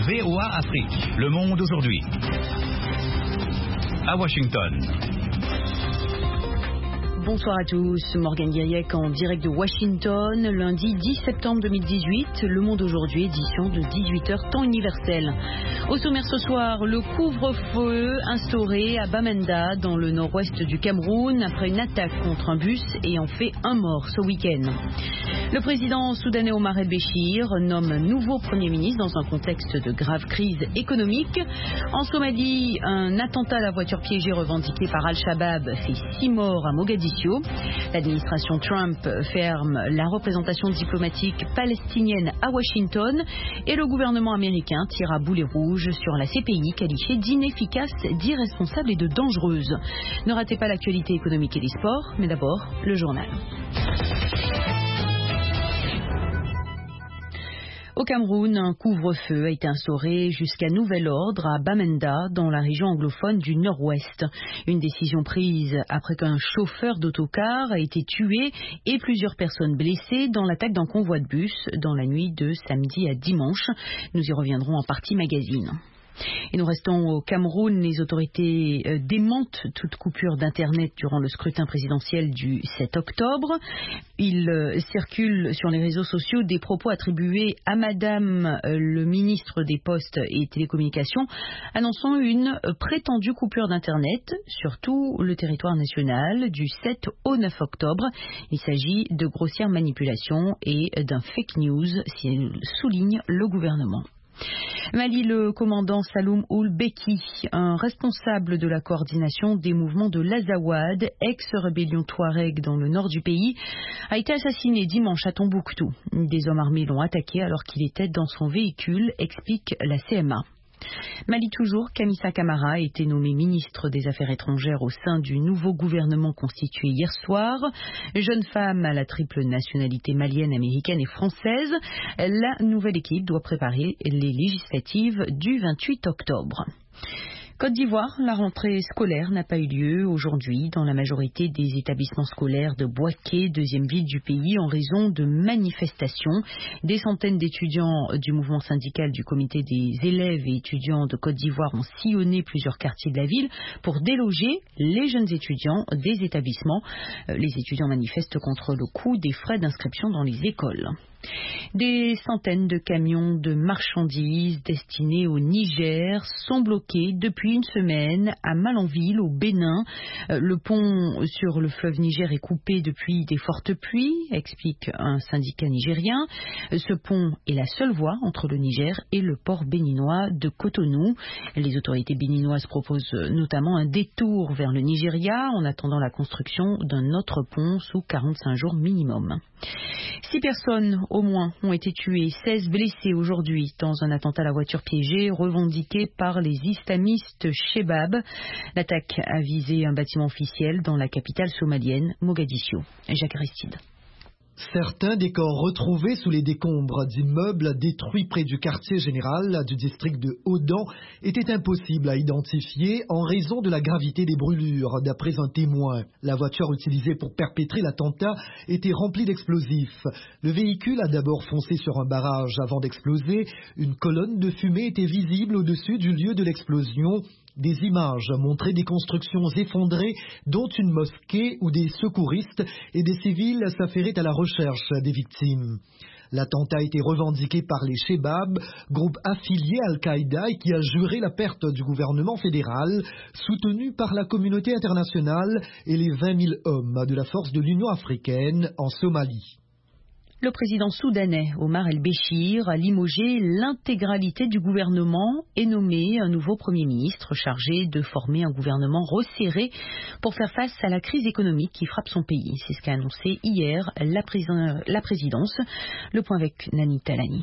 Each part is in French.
VOA Afrique, le monde aujourd'hui. À Washington. Bonsoir à tous, Morgane Guiriec en direct de Washington, lundi 10 septembre 2018, Le Monde aujourd'hui, édition de 18h temps universel. Au sommaire ce soir, le couvre-feu instauré à Bamenda dans le nord-ouest du Cameroun après une attaque contre un bus ayant fait un mort ce week-end. Le président soudanais Omar el-Béchir nomme nouveau Premier ministre dans un contexte de grave crise économique. En Somalie, un attentat à la voiture piégée revendiqué par Al-Shabaab fait 6 morts à Mogadiscio. L'administration Trump ferme la représentation diplomatique palestinienne à Washington et le gouvernement américain tire à boulet rouge sur la CPI qualifiée d'inefficace, d'irresponsable et de dangereuse. Ne ratez pas l'actualité économique et des sports, mais d'abord le journal. Au Cameroun, un couvre-feu a été instauré jusqu'à nouvel ordre à Bamenda, dans la région anglophone du Nord-Ouest. Une décision prise après qu'un chauffeur d'autocar a été tué et plusieurs personnes blessées dans l'attaque d'un convoi de bus dans la nuit de samedi à dimanche. Nous y reviendrons en partie magazine. Et nous restons au Cameroun. Les autorités démentent toute coupure d'Internet durant le scrutin présidentiel du 7 octobre. Il circule sur les réseaux sociaux des propos attribués à Madame le ministre des Postes et Télécommunications, annonçant une prétendue coupure d'Internet sur tout le territoire national du 7 au 9 octobre. Il s'agit de grossières manipulations et d'un fake news, souligne le gouvernement. Mali, le commandant Saloum Ould Beki, un responsable de la coordination des mouvements de l'Azawad, ex-rébellion Touareg dans le nord du pays, a été assassiné dimanche à Tombouctou. Des hommes armés l'ont attaqué alors qu'il était dans son véhicule, explique la CMA. Mali toujours, Kamisa Camara a été nommé ministre des Affaires étrangères au sein du nouveau gouvernement constitué hier soir. Jeune femme à la triple nationalité malienne, américaine et française, la nouvelle équipe doit préparer les législatives du 28 octobre. Côte d'Ivoire, la rentrée scolaire n'a pas eu lieu aujourd'hui dans la majorité des établissements scolaires de Bouaké, deuxième ville du pays, en raison de manifestations. Des centaines d'étudiants du mouvement syndical du comité des élèves et étudiants de Côte d'Ivoire ont sillonné plusieurs quartiers de la ville pour déloger les jeunes étudiants des établissements. Les étudiants manifestent contre le coût des frais d'inscription dans les écoles. Des centaines de camions de marchandises destinés au Niger sont bloqués depuis une semaine à Malanville, au Bénin. Le pont sur le fleuve Niger est coupé depuis des fortes pluies, explique un syndicat nigérien. Ce pont est la seule voie entre le Niger et le port béninois de Cotonou. Les autorités béninoises proposent notamment un détour vers le Nigeria en attendant la construction d'un autre pont sous 45 jours minimum. 6 personnes au moins ont été tuées, 16 blessées aujourd'hui dans un attentat à la voiture piégée revendiqué par les islamistes Shebab. L'attaque a visé un bâtiment officiel dans la capitale somalienne, Mogadiscio. Jacques Aristide. Certains des corps retrouvés sous les décombres d'immeubles détruits près du quartier général du district de Odan étaient impossibles à identifier en raison de la gravité des brûlures, d'après un témoin. La voiture utilisée pour perpétrer l'attentat était remplie d'explosifs. Le véhicule a d'abord foncé sur un barrage avant d'exploser. Une colonne de fumée était visible au-dessus du lieu de l'explosion. Des images montraient des constructions effondrées, dont une mosquée où des secouristes et des civils s'affairaient à la recherche des victimes. L'attentat a été revendiqué par les Shebab, groupe affilié à Al-Qaïda et qui a juré la perte du gouvernement fédéral, soutenu par la communauté internationale et les 20 000 hommes de la force de l'Union africaine en Somalie. Le président soudanais Omar el-Béchir a limogé l'intégralité du gouvernement et nommé un nouveau Premier ministre chargé de former un gouvernement resserré pour faire face à la crise économique qui frappe son pays. C'est ce qu'a annoncé hier la présidence. Le point avec Nani Talani.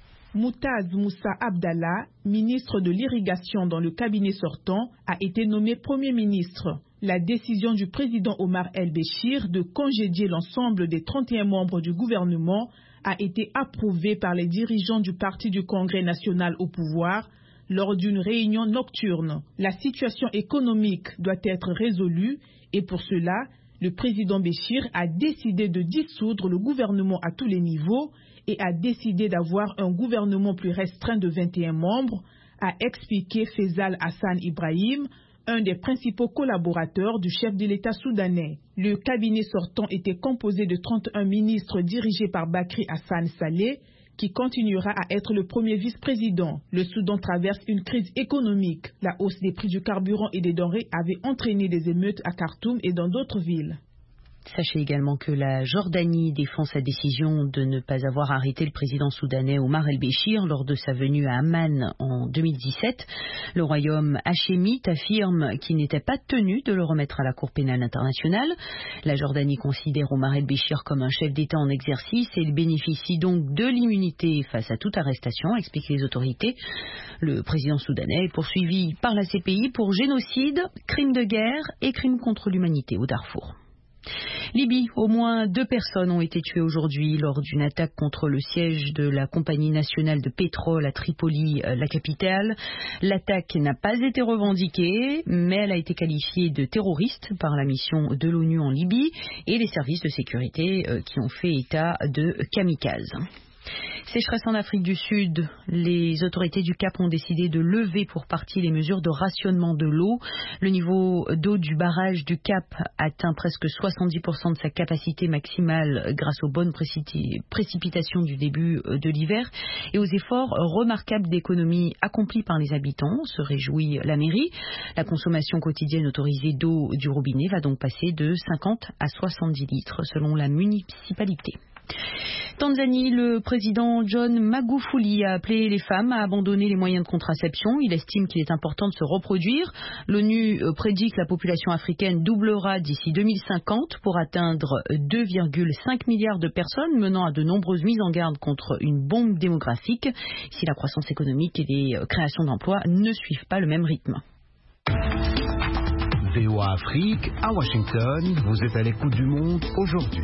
Moutaz Moussa Abdallah, ministre de l'Irrigation dans le cabinet sortant, a été nommé Premier ministre. La décision du président Omar el-Béchir de congédier l'ensemble des 31 membres du gouvernement a été approuvée par les dirigeants du Parti du Congrès national au pouvoir lors d'une réunion nocturne. La situation économique doit être résolue et pour cela, Le président Béchir a décidé de dissoudre le gouvernement à tous les niveaux et a décidé d'avoir un gouvernement plus restreint de 21 membres, a expliqué Faisal Hassan Ibrahim, un des principaux collaborateurs du chef de l'État soudanais. Le cabinet sortant était composé de 31 ministres dirigés par Bakri Hassan Saleh, qui continuera à être le premier vice-président. Le Soudan traverse une crise économique. La hausse des prix du carburant et des denrées avait entraîné des émeutes à Khartoum et dans d'autres villes. Sachez également que la Jordanie défend sa décision de ne pas avoir arrêté le président soudanais Omar el-Béchir lors de sa venue à Amman en 2017. Le royaume hachémite affirme qu'il n'était pas tenu de le remettre à la Cour pénale internationale. La Jordanie considère Omar el-Béchir comme un chef d'État en exercice et il bénéficie donc de l'immunité face à toute arrestation, expliquent les autorités. Le président soudanais est poursuivi par la CPI pour génocide, crimes de guerre et crimes contre l'humanité au Darfour. Libye, au moins 2 personnes ont été tuées aujourd'hui lors d'une attaque contre le siège de la compagnie nationale de pétrole à Tripoli, la capitale. L'attaque n'a pas été revendiquée, mais elle a été qualifiée de terroriste par la mission de l'ONU en Libye et les services de sécurité qui ont fait état de kamikazes. Sécheresse en Afrique du Sud, les autorités du Cap ont décidé de lever pour partie les mesures de rationnement de l'eau. Le niveau d'eau du barrage du Cap atteint presque 70% de sa capacité maximale grâce aux bonnes précipitations du début de l'hiver et aux efforts remarquables d'économie accomplis par les habitants, se réjouit la mairie. La consommation quotidienne autorisée d'eau du robinet va donc passer de 50 à 70 litres selon la municipalité. Tanzanie, le président John Magufuli a appelé les femmes à abandonner les moyens de contraception. Il estime qu'il est important de se reproduire. L'ONU prédit que la population africaine doublera d'ici 2050 pour atteindre 2,5 milliards de personnes, menant à de nombreuses mises en garde contre une bombe démographique si la croissance économique et les créations d'emplois ne suivent pas le même rythme. VOA Afrique, à Washington, vous êtes à l'écoute du monde aujourd'hui.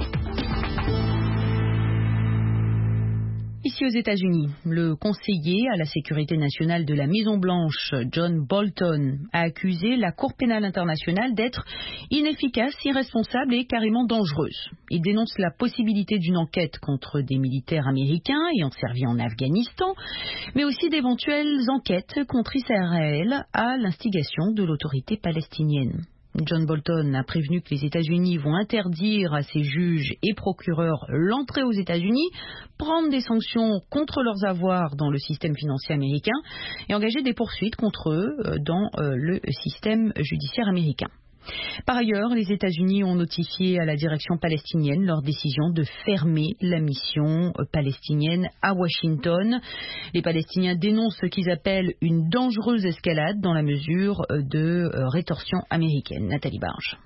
Ici aux États-Unis, le conseiller à la sécurité nationale de la Maison-Blanche, John Bolton, a accusé la Cour pénale internationale d'être inefficace, irresponsable et carrément dangereuse. Il dénonce la possibilité d'une enquête contre des militaires américains ayant servi en Afghanistan, mais aussi d'éventuelles enquêtes contre Israël à l'instigation de l'autorité palestinienne. John Bolton a prévenu que les États-Unis vont interdire à ses juges et procureurs l'entrée aux États-Unis, prendre des sanctions contre leurs avoirs dans le système financier américain et engager des poursuites contre eux dans le système judiciaire américain. Par ailleurs, les États-Unis ont notifié à la direction palestinienne leur décision de fermer la mission palestinienne à Washington. Les Palestiniens dénoncent ce qu'ils appellent une dangereuse escalade dans la mesure de rétorsion américaine. Nathalie Barge.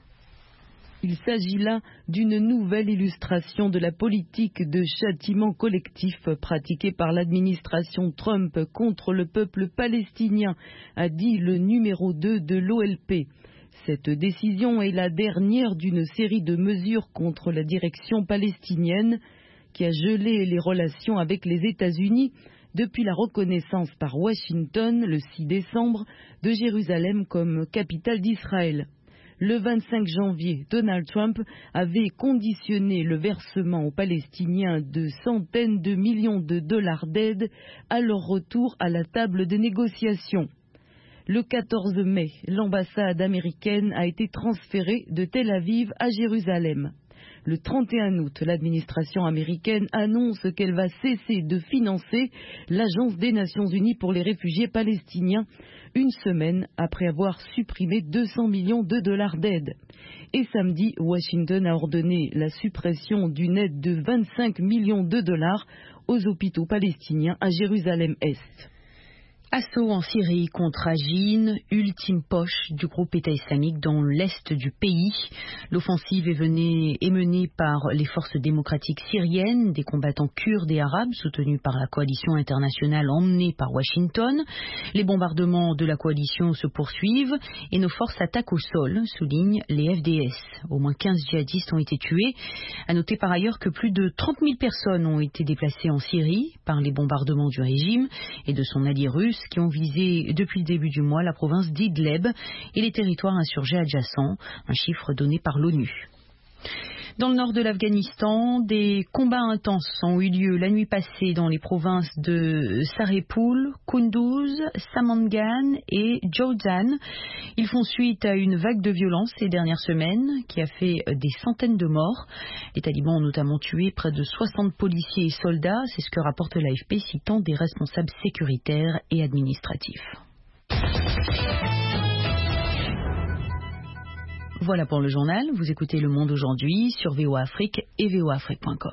Il s'agit là d'une nouvelle illustration de la politique de châtiment collectif pratiquée par l'administration Trump contre le peuple palestinien, a dit le numéro 2 de l'OLP. Cette décision est la dernière d'une série de mesures contre la direction palestinienne qui a gelé les relations avec les États-Unis depuis la reconnaissance par Washington le 6 décembre de Jérusalem comme capitale d'Israël. Le 25 janvier, Donald Trump avait conditionné le versement aux Palestiniens de centaines de millions de dollars d'aide à leur retour à la table de négociation. Le 14 mai, l'ambassade américaine a été transférée de Tel Aviv à Jérusalem. Le 31 août, l'administration américaine annonce qu'elle va cesser de financer l'Agence des Nations Unies pour les réfugiés palestiniens, une semaine après avoir supprimé 200 millions de dollars d'aide. Et samedi, Washington a ordonné la suppression d'une aide de 25 millions de dollars aux hôpitaux palestiniens à Jérusalem-Est. Assaut en Syrie contre Ajin, ultime poche du groupe État islamique dans l'est du pays. L'offensive est menée par les forces démocratiques syriennes, des combattants kurdes et arabes soutenus par la coalition internationale emmenée par Washington. Les bombardements de la coalition se poursuivent et nos forces attaquent au sol, soulignent les FDS. Au moins 15 djihadistes ont été tués. À noter par ailleurs que plus de 30 000 personnes ont été déplacées en Syrie par les bombardements du régime et de son allié russe, qui ont visé depuis le début du mois la province d'Idleb et les territoires insurgés adjacents, un chiffre donné par l'ONU. Dans le nord de l'Afghanistan, des combats intenses ont eu lieu la nuit passée dans les provinces de Saripul, Kunduz, Samangan et Jowzjan. Ils font suite à une vague de violence ces dernières semaines qui a fait des centaines de morts. Les talibans ont notamment tué près de 60 policiers et soldats, c'est ce que rapporte l'AFP citant des responsables sécuritaires et administratifs. Voilà pour le journal. Vous écoutez Le Monde aujourd'hui sur VOA Afrique et voaafrique.com.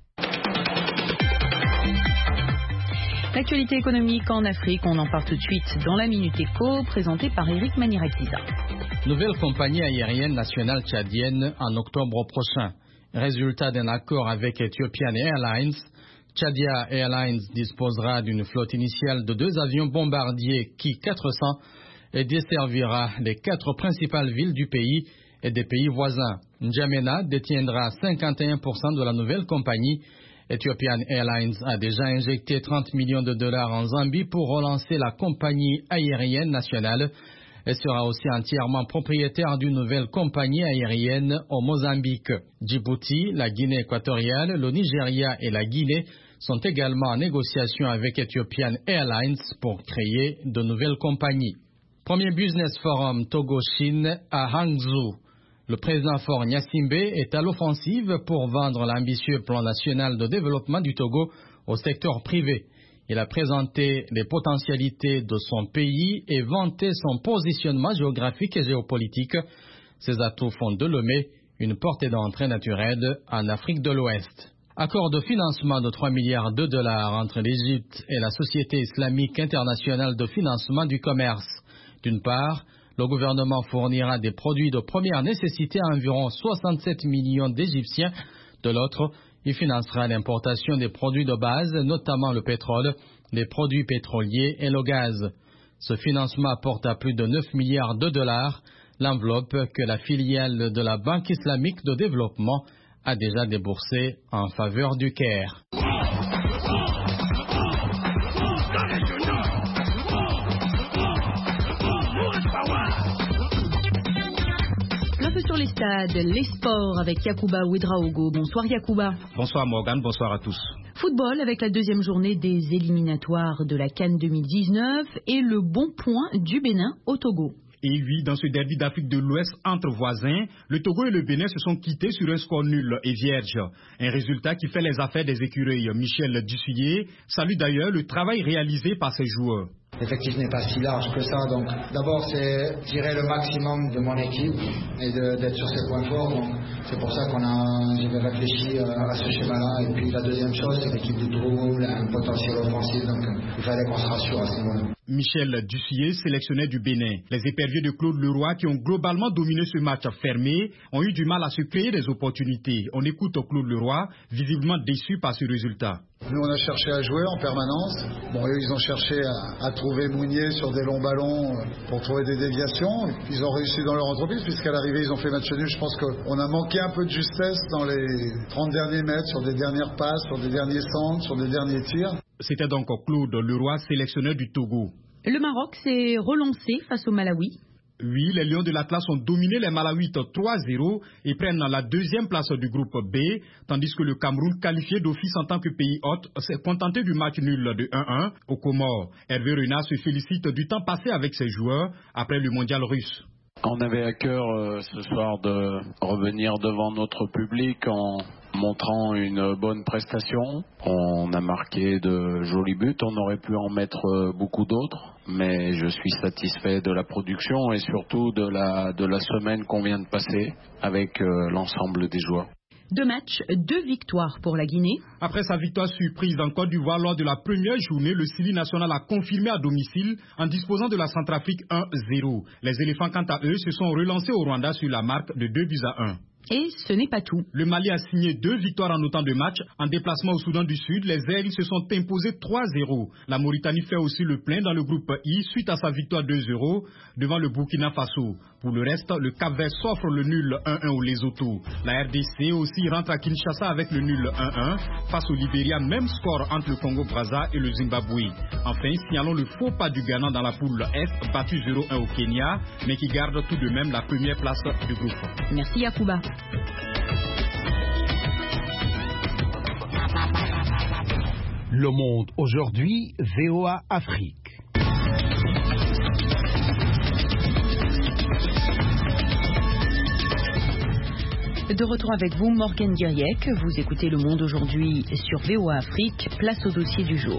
L'actualité économique en Afrique, on en parle tout de suite dans la Minute Éco, présentée par Eric Manirakiza. Nouvelle compagnie aérienne nationale tchadienne en octobre prochain. Résultat d'un accord avec Ethiopian Airlines, Tchadia Airlines disposera d'une flotte initiale de 2 avions bombardiers Ki-400 et desservira les 4 principales villes du pays et des pays voisins. N'Djamena détiendra 51% de la nouvelle compagnie. Ethiopian Airlines a déjà injecté $30 millions en Zambie pour relancer la compagnie aérienne nationale et sera aussi entièrement propriétaire d'une nouvelle compagnie aérienne au Mozambique. Djibouti, la Guinée équatoriale, le Nigeria et la Guinée sont également en négociation avec Ethiopian Airlines pour créer de nouvelles compagnies. Premier Business Forum Togo-Chine à Hangzhou. Le président Faure Gnassingbé est à l'offensive pour vendre l'ambitieux plan national de développement du Togo au secteur privé. Il a présenté les potentialités de son pays et vanté son positionnement géographique et géopolitique. Ces atouts font de Lomé une porte d'entrée naturelle en Afrique de l'Ouest. Accord de financement de $3 milliards entre l'Égypte et la Société islamique internationale de financement du commerce. D'une part, le gouvernement fournira des produits de première nécessité à environ 67 millions d'Égyptiens. De l'autre, il financera l'importation des produits de base, notamment le pétrole, les produits pétroliers et le gaz. Ce financement apporte à plus de $9 milliards, l'enveloppe que la filiale de la Banque islamique de développement a déjà déboursée en faveur du Caire. Sur les stades, les sports avec Yacouba Ouedraogo. Bonsoir Yacouba. Bonsoir Morgane, bonsoir à tous. Football avec la deuxième journée des éliminatoires de la CAN 2019 et le bon point du Bénin au Togo. Et oui, dans ce derby d'Afrique de l'Ouest entre voisins, le Togo et le Bénin se sont quittés sur un score nul et vierge. Un résultat qui fait les affaires des écureuils. Michel Dussuyer salue d'ailleurs le travail réalisé par ses joueurs. L'effectif n'est pas si large que ça, donc d'abord c'est tirer le maximum de mon équipe et d'être sur ses points forts, donc c'est pour ça j'ai réfléchi à ce schéma-là. Et puis la deuxième chose, c'est l'équipe du Togo, un potentiel offensif, donc il fallait qu'on se rassure à ce moment-là. Michel Dussuyer, sélectionneur du Bénin. Les éperviers de Claude Leroy, qui ont globalement dominé ce match fermé, ont eu du mal à se créer des opportunités. On écoute Claude Leroy, visiblement déçu par ce résultat. Nous, on a cherché à jouer en permanence. Bon, eux, ils ont cherché à trouver Mounier sur des longs ballons pour trouver des déviations. Ils ont réussi dans leur entreprise, puisqu'à l'arrivée, ils ont fait match nul. Je pense qu'on a manqué un peu de justesse dans les 30 derniers mètres, sur des dernières passes, sur des derniers centres, sur des derniers tirs. C'était donc Claude Leroy, sélectionneur du Togo. Le Maroc s'est relancé face au Malawi. Oui, les Lions de l'Atlas ont dominé les Malawites 3-0 et prennent la deuxième place du groupe B, tandis que le Cameroun, qualifié d'office en tant que pays hôte, s'est contenté du match nul de 1-1 aux Comores. Hervé Renard se félicite du temps passé avec ses joueurs après le mondial russe. On avait à cœur ce soir de revenir devant notre public en montrant une bonne prestation. On a marqué de jolis buts, on aurait pu en mettre beaucoup d'autres, mais je suis satisfait de la production et surtout de la semaine qu'on vient de passer avec l'ensemble des joueurs. 2 matchs, 2 victoires pour la Guinée. Après sa victoire surprise en Côte d'Ivoire lors de la première journée, le Sili national a confirmé à domicile en disposant de la Centrafrique 1-0. Les éléphants, quant à eux, se sont relancés au Rwanda sur la marque de 2-1. Et ce n'est pas tout. Le Mali a signé 2 victoires en autant de matchs. En déplacement au Soudan du Sud, les Aigles se sont imposés 3-0. La Mauritanie fait aussi le plein dans le groupe I suite à sa victoire 2-0 devant le Burkina Faso. Pour le reste, le Cap-Vert s'offre le nul 1-1 au Lesotho. La RDC aussi rentre à Kinshasa avec le nul 1-1. Face au Libéria, même score entre le Congo-Brazza et le Zimbabwe. Enfin, signalons le faux pas du Ghana dans la poule F, battu 0-1 au Kenya, mais qui garde tout de même la première place du groupe. Merci Yacouba. Le Monde aujourd'hui, VOA Afrique. De retour avec vous, Morgane Diriec. Vous écoutez Le Monde aujourd'hui sur VOA Afrique. Place au dossier du jour.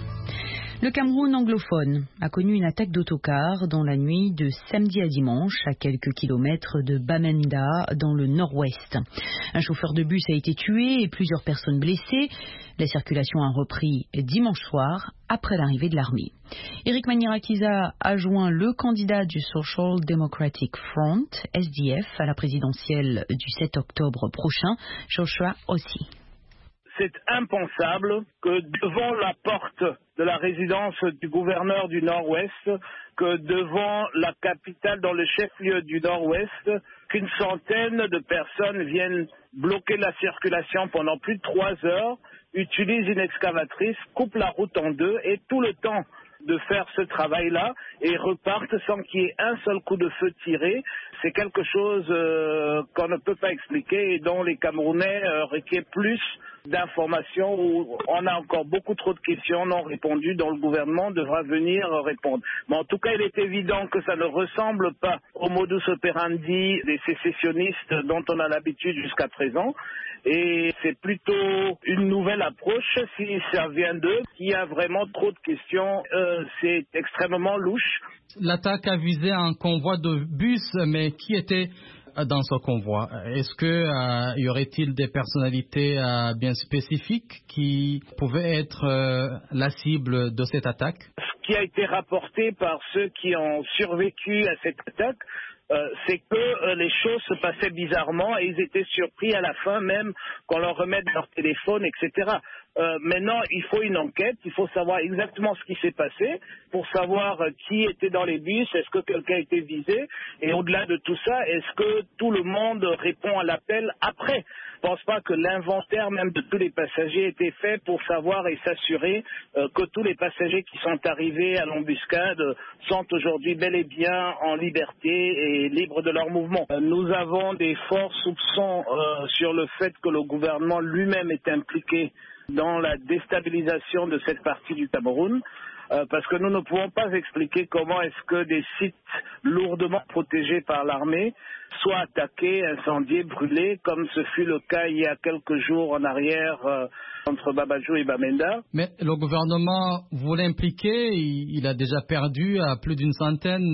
Le Cameroun anglophone a connu une attaque d'autocar dans la nuit de samedi à dimanche à quelques kilomètres de Bamenda dans le nord-ouest. Un chauffeur de bus a été tué et plusieurs personnes blessées. La circulation a repris dimanche soir après l'arrivée de l'armée. Eric Manirakiza a joint le candidat du Social Democratic Front, SDF, à la présidentielle du 7 octobre prochain, Joshua Ossi. C'est impensable que devant la porte de la résidence du gouverneur du Nord-Ouest, que devant la capitale dans le chef-lieu du Nord-Ouest, qu'une centaine de personnes viennent bloquer la circulation pendant plus de 3 heures, utilisent une excavatrice, coupent la route en deux et tout le temps de faire ce travail-là et repartent sans qu'il y ait un seul coup de feu tiré. C'est quelque chose qu'on ne peut pas expliquer et dont les Camerounais requièrent plus d'informations, où on a encore beaucoup trop de questions non répondues dont le gouvernement devra venir répondre. Mais en tout cas, il est évident que ça ne ressemble pas au modus operandi des sécessionnistes dont on a l'habitude jusqu'à présent. Et c'est plutôt une nouvelle approche, si ça vient d'eux, qui a vraiment trop de questions. C'est extrêmement louche. L'attaque a visé un convoi de bus, mais qui était dans ce convoi? Est-ce que y aurait-il des personnalités bien spécifiques qui pouvaient être la cible de cette attaque? Ce qui a été rapporté par ceux qui ont survécu à cette attaque, c'est que les choses se passaient bizarrement et ils étaient surpris à la fin même qu'on leur remette leur téléphone, etc. Maintenant, il faut une enquête, il faut savoir exactement ce qui s'est passé pour savoir qui était dans les bus, est-ce que quelqu'un a été visé, et au-delà de tout ça, est-ce que tout le monde répond à l'appel après? Je ne pense pas que l'inventaire même de tous les passagers ait été fait pour savoir et s'assurer que tous les passagers qui sont arrivés à l'embuscade sont aujourd'hui bel et bien en liberté et libres de leur mouvement. Nous avons des forts soupçons sur le fait que le gouvernement lui-même est impliqué dans la déstabilisation de cette partie du Cameroun, parce que nous ne pouvons pas expliquer comment est-ce que des sites lourdement protégés par l'armée soient attaqués, incendiés, brûlés, comme ce fut le cas il y a quelques jours en arrière entre Babajou et Bamenda. Mais le gouvernement voulait impliquer, il a déjà perdu à plus d'une centaine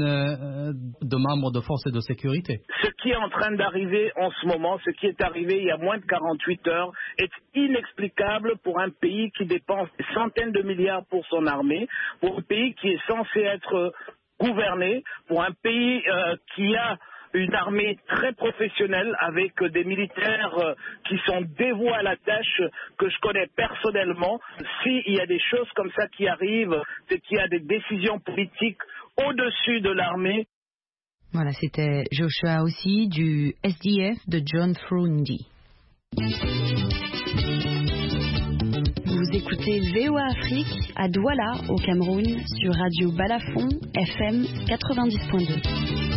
de membres de forces de sécurité. Ce qui est en train d'arriver en ce moment, ce qui est arrivé il y a moins de 48 heures, est inexplicable pour un pays qui dépense des centaines de milliards pour son armée, pour un pays qui est censé être gouverné, pour un pays qui a une armée très professionnelle avec des militaires qui sont dévoués à la tâche, que je connais personnellement. S'il y a des choses comme ça qui arrivent, c'est qu'il y a des décisions politiques au-dessus de l'armée. Voilà, c'était Joshua Ossi du SDF de John Frundi. Vous écoutez VOA Afrique à Douala au Cameroun sur Radio Balafon FM 90.2.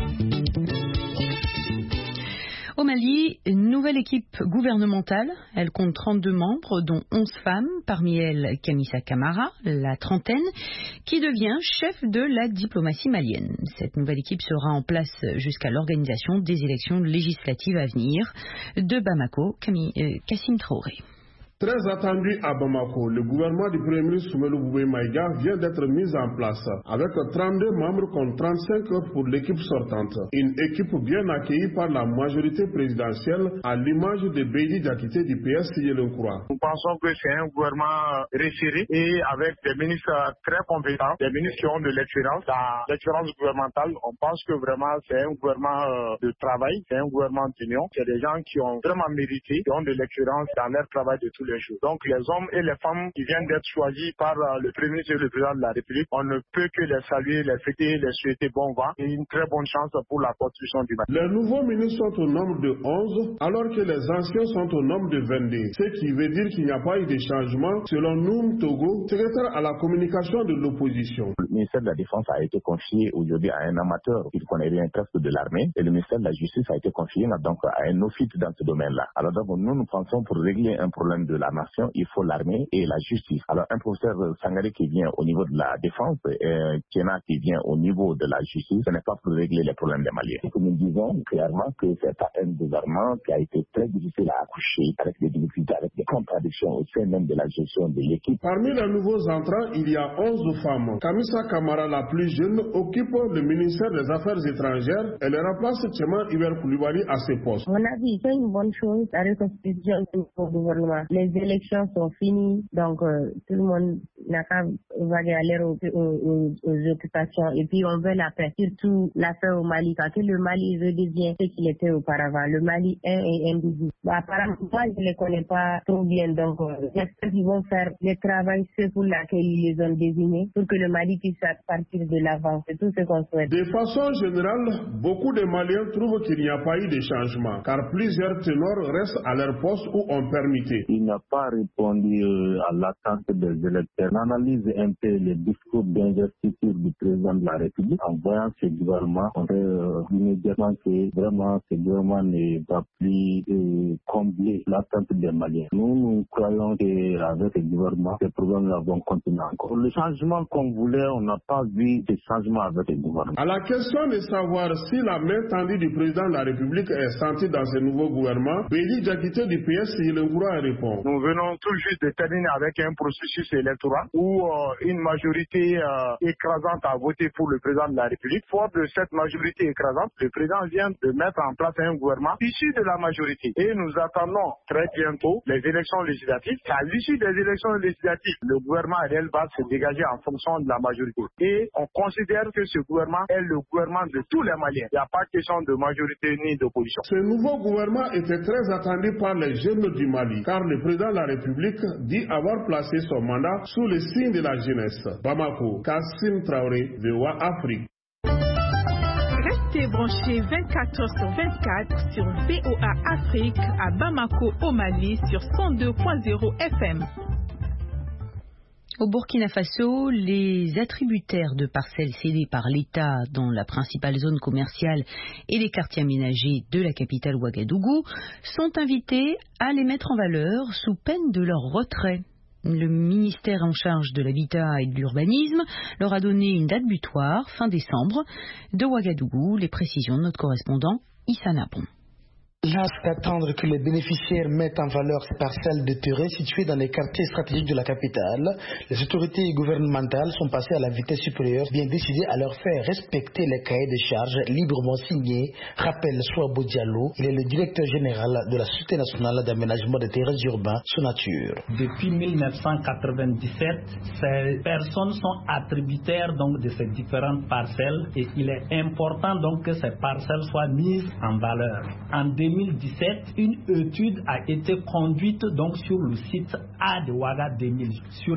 Au Mali, une nouvelle équipe gouvernementale. Elle compte 32 membres, dont 11 femmes, parmi elles Kamisa Camara, la trentaine, qui devient chef de la diplomatie malienne. Cette nouvelle équipe sera en place jusqu'à l'organisation des élections législatives à venir. De Bamako, Kassim Traoré. Très attendu à Bamako, le gouvernement du Premier ministre Soumelou Boubé Maïga vient d'être mis en place avec 32 membres contre 35 pour l'équipe sortante. Une équipe bien accueillie par la majorité présidentielle à l'image de Bédi Diakité du PS Yelenkoura. Nous pensons que c'est un gouvernement resserré et avec des ministres très compétents, des ministres qui ont de l'expérience. Dans l'expérience gouvernementale, on pense que vraiment c'est un gouvernement de travail, c'est un gouvernement d'union. C'est des gens qui ont vraiment mérité, qui ont de l'expérience dans leur travail de tous les une chose. Donc les hommes et les femmes qui viennent d'être choisis par le Premier ministre et le Président de la République, on ne peut que les saluer, les fêter, les souhaiter bon vent et une très bonne chance pour la construction du Mali. Les nouveaux ministres sont au nombre de 11, alors que les anciens sont au nombre de 22. Ce qui veut dire qu'il n'y a pas eu de changement, selon Noum Togo, secrétaire à la communication de l'opposition. Le ministère de la Défense a été confié aujourd'hui à un amateur qui ne connaît rien presque de l'armée, et le ministère de la Justice a été confié donc à un office dans ce domaine-là. Alors donc nous pensons pour régler un problème de la nation, il faut l'armée et la justice. Alors un professeur Sangaré qui vient au niveau de la défense, et Kena qui vient au niveau de la justice, ce n'est pas pour régler les problèmes des Maliens. Et nous disons clairement que c'est un gouvernement qui a été très difficile à accoucher, avec des difficultés, avec des contradictions au sein même de la gestion de l'équipe. Parmi les nouveaux entrants, il y a 11 femmes. Kamisa Kamara, la plus jeune, occupe le ministère des Affaires étrangères. Elle remplace Tcheman Iber Koulibaly à ses postes. On a dit, c'est une bonne chose, la reconstitution du gouvernement. Les élections sont finies, donc tout le monde n'a qu'à aller aux occupations. Et puis on veut la paix, surtout l'affaire au Mali, quand le Mali redevient ce qu'il était auparavant, le Mali 1 et indivisible. Apparemment, moi je ne les connais pas trop bien, donc j'espère qu'ils vont faire le travail ceux pour laquelle ils les ont désignés, pour que le Mali puisse partir de l'avant. C'est tout ce qu'on souhaite. De façon générale, beaucoup de Maliens trouvent qu'il n'y a pas eu de changement, car plusieurs ténors restent à leur poste où on permettait. Il n'a pas répondu à l'attente des électeurs. On analyse un peu les discours d'investiture du président de la République. En voyant ce gouvernement, on fait immédiatement que vraiment ce gouvernement ne va plus combler l'attente des Maliens. Nous croyons qu'avec ce gouvernement, ces problèmes vont continuer encore. Le changement qu'on voulait, on n'a pas vu de changement avec le gouvernement. À la question de savoir si la main tendue du président de la République est sentie dans ce nouveau gouvernement, Béli Diakité du PS, il a répond. Nous venons tout juste de terminer avec un processus électoral où une majorité écrasante a voté pour le président de la République. Fort de cette majorité écrasante, le président vient de mettre en place un gouvernement issu de la majorité. Et nous attendons très bientôt les élections législatives. À l'issue des élections législatives, le gouvernement réel va se dégager en fonction de la majorité. Et on considère que ce gouvernement est le gouvernement de tous les Maliens. Il n'y a pas question de majorité ni d'opposition. Ce nouveau gouvernement était très attendu par les jeunes du Mali, car le président de la République dit avoir placé son mandat sous le signe de la jeunesse. Bamako, Kassim Traoré, VOA Afrique. Restez branchés 24h/24 sur VOA Afrique à Bamako au Mali sur 102.0 FM. Au Burkina Faso, les attributaires de parcelles cédées par l'État dans la principale zone commerciale et les quartiers aménagés de la capitale Ouagadougou sont invités à les mettre en valeur sous peine de leur retrait. Le ministère en charge de l'habitat et de l'urbanisme leur a donné une date butoir, fin décembre. De Ouagadougou, les précisions de notre correspondant Issa Napon. L'âge d'attendre que les bénéficiaires mettent en valeur ces parcelles de terrain situées dans les quartiers stratégiques de la capitale, les autorités gouvernementales sont passées à la vitesse supérieure, bien décidées à leur faire respecter les cahiers de charges librement signés, rappelle Souabo Diallo. Il est le directeur général de la Société nationale d'aménagement des terrains urbains, Sonature. Depuis 1997, ces personnes sont attributaires donc de ces différentes parcelles et il est important donc que ces parcelles soient mises en valeur. En 2017, une étude a été conduite donc sur le site A de Ouaga 2000. Sur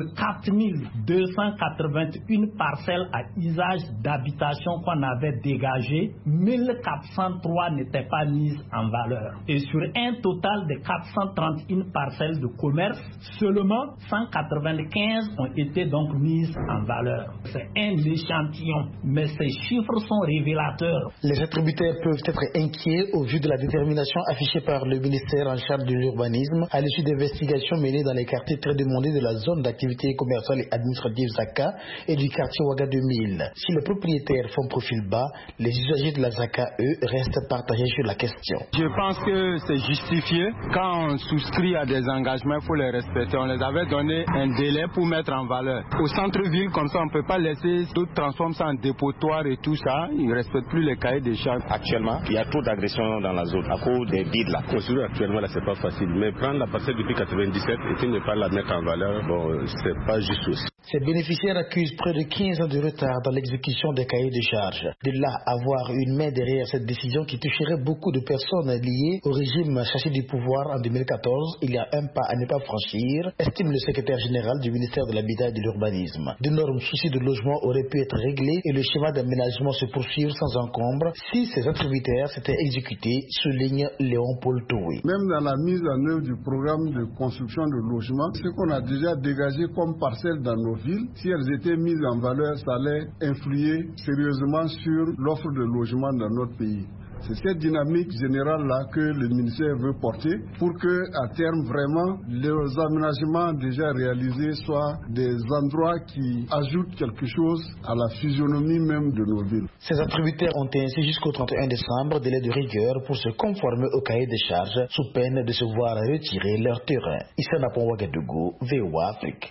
4281 parcelles à usage d'habitation qu'on avait dégagées, 1403 n'étaient pas mises en valeur. Et sur un total de 431 parcelles de commerce, seulement 195 ont été donc mises en valeur. C'est un échantillon, mais ces chiffres sont révélateurs. Les attributaires peuvent être inquiets au vu de la détermination affichée par le ministère en charge de l'urbanisme à l'issue d'investigations menées dans les quartiers très demandés de la zone d'activité commerciale et administrative Zaka et du quartier Ouaga 2000. Si les propriétaires font profil bas, les usagers de la Zaka, eux, restent partagés sur la question. Je pense que c'est justifié. Quand on souscrit à des engagements, il faut les respecter. On les avait donné un délai pour mettre en valeur. Au centre-ville, comme ça, on ne peut pas laisser d'autres transformer ça en dépotoir et tout ça. Ils ne respectent plus les cahiers des charges. Actuellement, il y a trop d'agressions dans la zone à cause des bides là. Construire actuellement là, c'est pas facile. Mais prendre la parcelle depuis 97 et puis ne pas la mettre en valeur, bon, c'est pas juste aussi. Ces bénéficiaires accusent près de 15 ans de retard dans l'exécution des cahiers de charges. De là à avoir une main derrière cette décision qui toucherait beaucoup de personnes liées au régime chassé du pouvoir en 2014, il y a un pas à ne pas franchir, estime le secrétaire général du ministère de l'Habitat et de l'Urbanisme. D'énormes soucis de logement auraient pu être réglés et le schéma d'aménagement se poursuivre sans encombre si ces attributaires s'étaient exécutés, souligne Léon-Paul Toué. Même dans la mise en œuvre du programme de construction de logements, ce qu'on a déjà dégagé comme parcelles dans nos villes, si elles étaient mises en valeur, ça allait influer sérieusement sur l'offre de logements dans notre pays. C'est cette dynamique générale-là que le ministère veut porter pour que, à terme, vraiment, les aménagements déjà réalisés soient des endroits qui ajoutent quelque chose à la physionomie même de nos villes. Ces attributaires ont ainsi jusqu'au 31 décembre délai de rigueur pour se conformer au cahier des charges sous peine de se voir retirer leur terrain. Issa Napon Ouagadougou, VOA Afrique.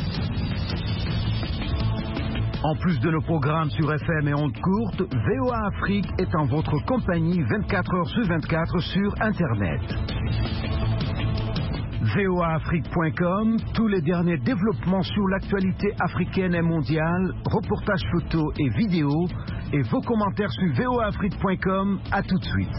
En plus de nos programmes sur FM et ondes courtes, VOA Afrique est en votre compagnie 24 heures sur 24 sur Internet. voaafrique.com, tous les derniers développements sur l'actualité africaine et mondiale, reportages photos et vidéos, et vos commentaires sur voaafrique.com. À tout de suite.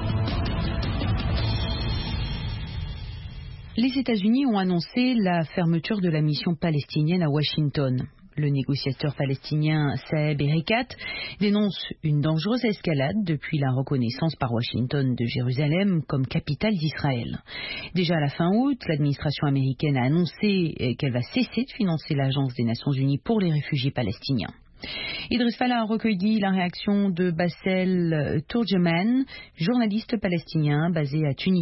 Les États-Unis ont annoncé la fermeture de la mission palestinienne à Washington. Le négociateur palestinien Saeb Erekat dénonce une dangereuse escalade depuis la reconnaissance par Washington de Jérusalem comme capitale d'Israël. Déjà à la fin août, l'administration américaine a annoncé qu'elle va cesser de financer l'Agence des Nations Unies pour les réfugiés palestiniens. Idriss Fala a recueilli la réaction de Bassel Tourgeman, journaliste palestinien basé à Tunis.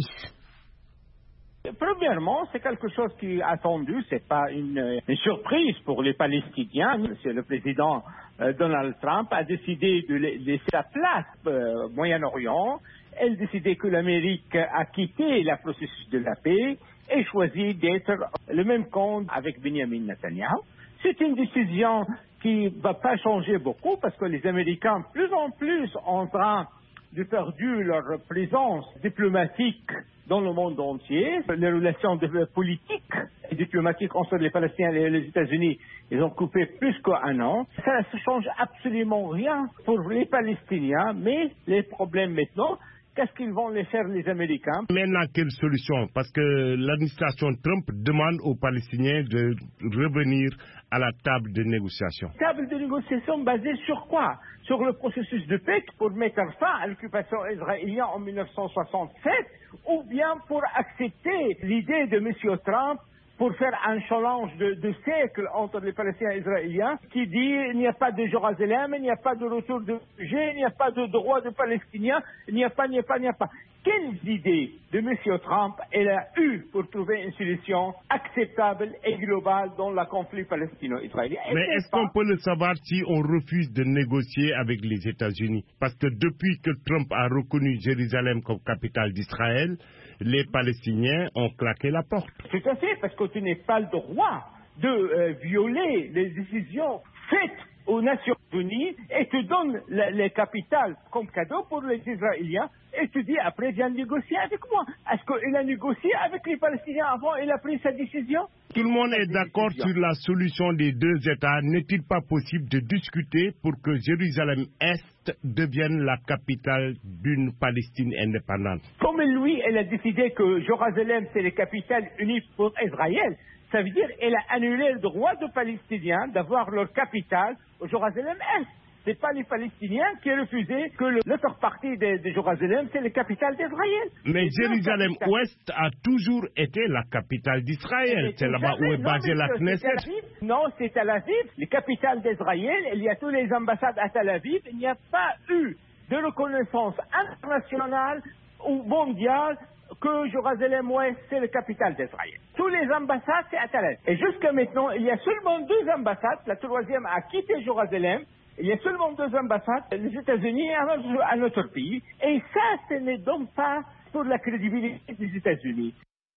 Premièrement, c'est quelque chose qui est attendu, c'est pas une surprise pour les Palestiniens. C'est le président Donald Trump a décidé de laisser sa place au Moyen-Orient. Elle a décidé que l'Amérique a quitté le processus de la paix et choisi d'être le même camp avec Benjamin Netanyahu. C'est une décision qui va pas changer beaucoup parce que les Américains, plus en plus, en train de perdu leur présence diplomatique dans le monde entier. Les relations politiques et diplomatiques entre les Palestiniens et les États-Unis, ils ont coupé plus qu'un an. Ça ne change absolument rien pour les Palestiniens, mais les problèmes maintenant, qu'est-ce qu'ils vont les faire les Américains? Maintenant, quelle solution? Parce que l'administration Trump demande aux Palestiniens de revenir à la table de négociation. Table de négociation basée sur quoi? Sur le processus de paix pour mettre fin à l'occupation israélienne en 1967, ou bien pour accepter l'idée de M. Trump pour faire un challenge de siècle entre les Palestiniens et les Israéliens qui dit il n'y a pas de Jérusalem, il n'y a pas de retour de réfugiés, il n'y a pas de droit de Palestiniens, il n'y a pas. Quelles idées de M. Trump elle a eu pour trouver une solution acceptable et globale dans le conflit palestino-israélien? Mais est-ce qu'on peut le savoir si on refuse de négocier avec les États-Unis? Parce que depuis que Trump a reconnu Jérusalem comme capitale d'Israël, les Palestiniens ont claqué la porte. Tout à fait, parce que tu n'as pas le droit de violer les décisions faites aux Nations Unies et tu donnes les capitales comme cadeau pour les Israéliens et tu dis après viens négocier avec moi. Est-ce qu'il a négocié avec les Palestiniens avant il a pris sa décision? Tout le monde est d'accord sur la solution des deux États. N'est-il pas possible de discuter pour que Jérusalem-Est devienne la capitale d'une Palestine indépendante? Comme lui, elle a décidé que Jérusalem c'est la capitale unique pour Israël. Ça veut dire qu'elle a annulé le droit des Palestiniens d'avoir leur capitale au Jérusalem-Est. Ce n'est pas les Palestiniens qui ont refusé que l'autre partie de Jérusalem, c'est la capitale d'Israël. Mais Jérusalem-Ouest a toujours été la capitale d'Israël. C'est là-bas où est basée la Knesset. Non, c'est Tel Aviv, la capitale d'Israël. Il y a tous les ambassades à Tel Aviv. Il n'y a pas eu de reconnaissance internationale ou mondiale que Jérusalem-Ouest, c'est la capitale d'Israël. Tous les ambassades, c'est à Tel Aviv. Et jusqu'à maintenant, il y a seulement 2 ambassades. La troisième a quitté Jérusalem. Il y a seulement 2 ambassades, les États-Unis et un autre pays. Et ça, ce n'est donc pas pour la crédibilité des États-Unis.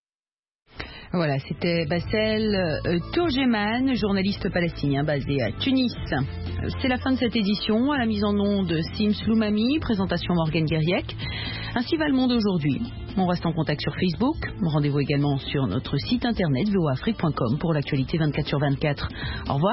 Voilà, c'était Bassel Tourgeman, journaliste palestinien basé à Tunis. C'est la fin de cette édition. À la mise en onde de Sims Loumami, présentation Morgane Guériec. Ainsi va le monde aujourd'hui. On reste en contact sur Facebook. Rendez-vous également sur notre site internet voaafrique.com pour l'actualité 24/24. Au revoir.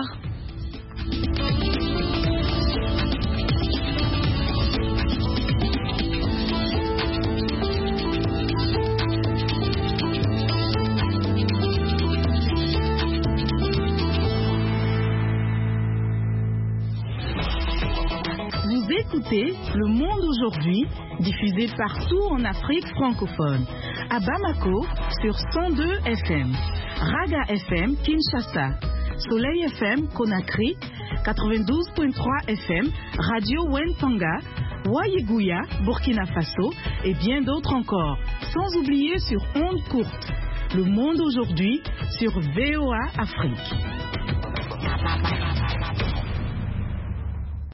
Écoutez Le Monde aujourd'hui, diffusé partout en Afrique francophone. À Bamako, sur 102 FM. Raga FM, Kinshasa. Soleil FM, Conakry. 92.3 FM. Radio Wentanga. Wayegouya, Burkina Faso. Et bien d'autres encore. Sans oublier sur ondes courtes. Le Monde aujourd'hui, sur VOA Afrique.